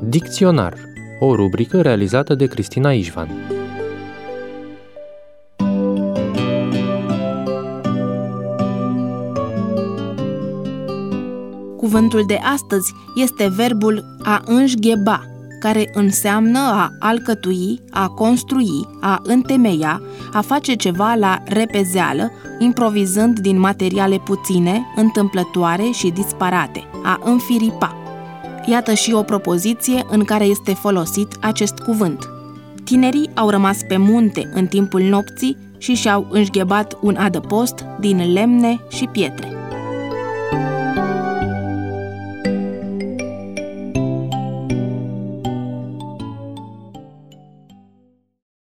Dicționar, o rubrică realizată de Cristina Ișvan. Cuvântul de astăzi este verbul a înșgheba, care înseamnă a alcătui, a construi, a întemeia, a face ceva la repezeală, improvizând din materiale puține, întâmplătoare și disparate, a înfiripa. Iată și o propoziție în care este folosit acest cuvânt. Tinerii au rămas pe munte în timpul nopții și și-au înșghebat un adăpost din lemne și pietre.